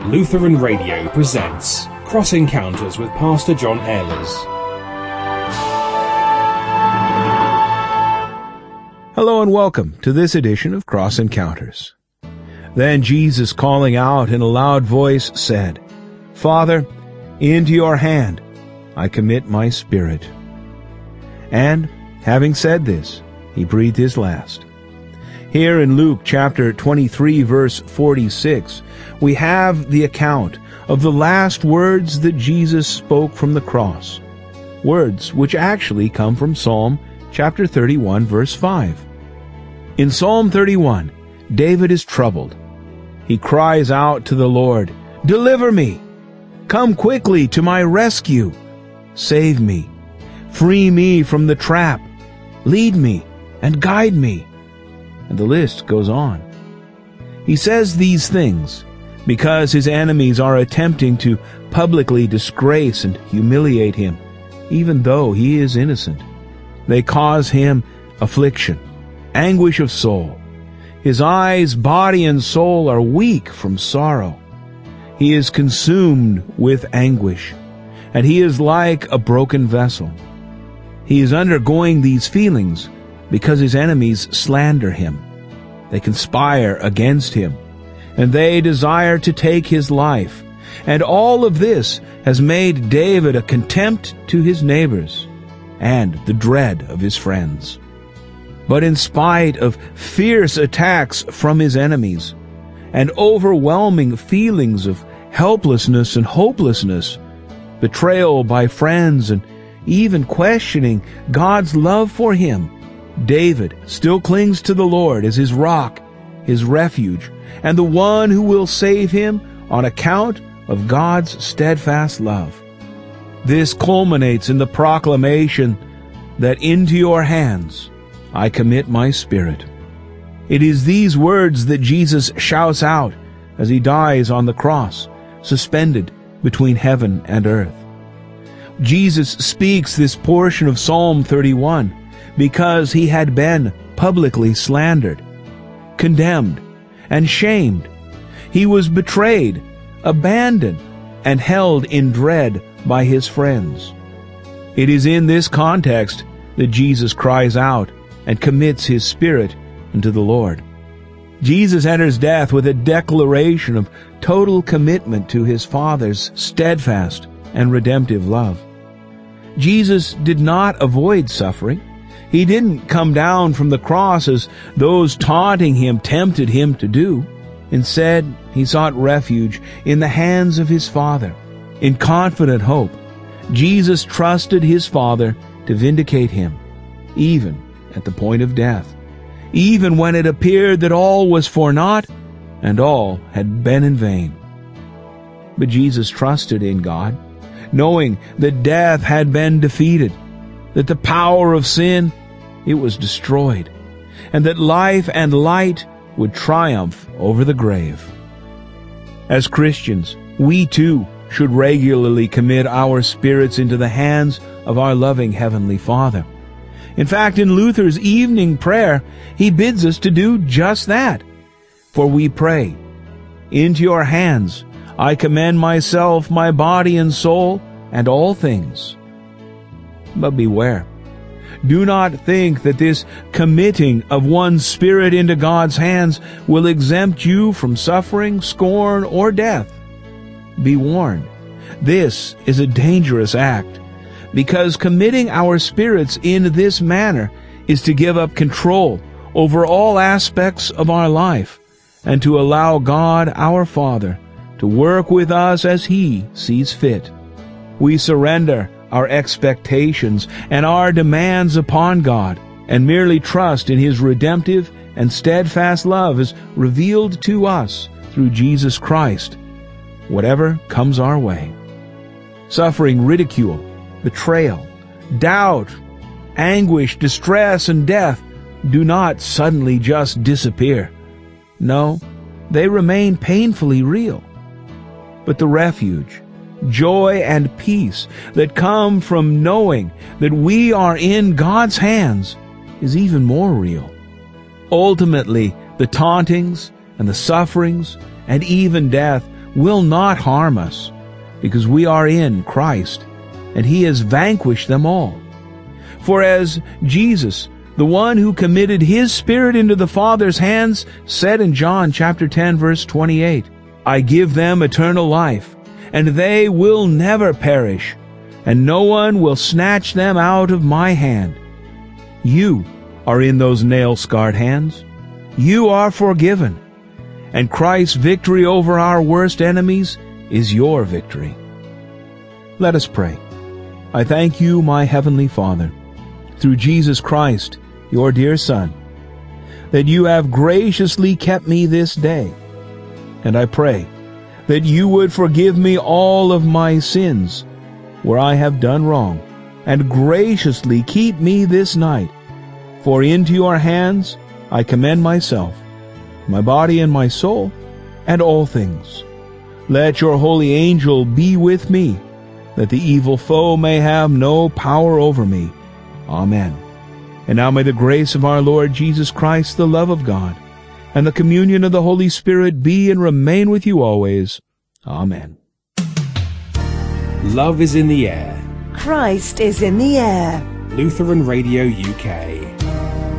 Lutheran Radio presents Cross Encounters with Pastor John Ehlers. Hello and welcome to this edition of Cross Encounters. Then Jesus, calling out in a loud voice, said, "Father, into your hand I commit my spirit." And, having said this, he breathed his last. Here in Luke chapter 23, verse 46, we have the account of the last words that Jesus spoke from the cross, words which actually come from Psalm chapter 31, verse 5. In Psalm 31, David is troubled. He cries out to the Lord, "Deliver me! Come quickly to my rescue! Save me! Free me from the trap! Lead me and guide me!" And the list goes on. He says these things because his enemies are attempting to publicly disgrace and humiliate him, even though he is innocent. They cause him affliction, anguish of soul. His eyes, body, and soul are weak from sorrow. He is consumed with anguish, and he is like a broken vessel. He is undergoing these feelings because his enemies slander him. They conspire against him, and they desire to take his life. And all of this has made David a contempt to his neighbors and the dread of his friends. But in spite of fierce attacks from his enemies and overwhelming feelings of helplessness and hopelessness, betrayal by friends, and even questioning God's love for him, David still clings to the Lord as his rock, his refuge, and the one who will save him on account of God's steadfast love. This culminates in the proclamation that into your hands I commit my spirit. It is these words that Jesus shouts out as he dies on the cross, suspended between heaven and earth. Jesus speaks this portion of Psalm 31 because he had been publicly slandered, condemned, and shamed. He was betrayed, abandoned, and held in dread by his friends. It is in this context that Jesus cries out and commits his spirit unto the Lord. Jesus enters death with a declaration of total commitment to his Father's steadfast and redemptive love. Jesus did not avoid suffering. He didn't come down from the cross as those taunting him tempted him to do. Instead, he sought refuge in the hands of his Father. In confident hope, Jesus trusted his Father to vindicate him, even at the point of death, even when it appeared that all was for naught and all had been in vain. But Jesus trusted in God, knowing that death had been defeated, that the power of sin, it was destroyed, and that life and light would triumph over the grave. As Christians, we too should regularly commit our spirits into the hands of our loving Heavenly Father. In fact, in Luther's evening prayer, he bids us to do just that. For we pray, "Into your hands I commend myself, my body and soul, and all things." But beware. Do not think that this committing of one's spirit into God's hands will exempt you from suffering, scorn, or death. Be warned. This is a dangerous act, because committing our spirits in this manner is to give up control over all aspects of our life and to allow God, our Father, to work with us as He sees fit. We surrender our expectations and our demands upon God and merely trust in His redemptive and steadfast love as revealed to us through Jesus Christ, whatever comes our way. Suffering, ridicule, betrayal, doubt, anguish, distress, and death do not suddenly just disappear. No, they remain painfully real. But the refuge, joy, and peace that come from knowing that we are in God's hands is even more real. Ultimately, the tauntings and the sufferings and even death will not harm us, because we are in Christ, and He has vanquished them all. For as Jesus, the one who committed His Spirit into the Father's hands, said in John chapter 10, verse 28, I give them eternal life, and they will never perish, and no one will snatch them out of my hand. You are in those nail-scarred hands. You are forgiven, and Christ's victory over our worst enemies is your victory. Let us pray. I thank you, my heavenly Father, through Jesus Christ, your dear Son, that you have graciously kept me this day. And I pray that you would forgive me all of my sins where I have done wrong, and graciously keep me this night. For into your hands I commend myself, my body and my soul, and all things. Let your holy angel be with me, that the evil foe may have no power over me. Amen. And now may the grace of our Lord Jesus Christ, the love of God, and the communion of the Holy Spirit be and remain with you always. Amen. Love is in the air. Christ is in the air. Lutheran Radio UK.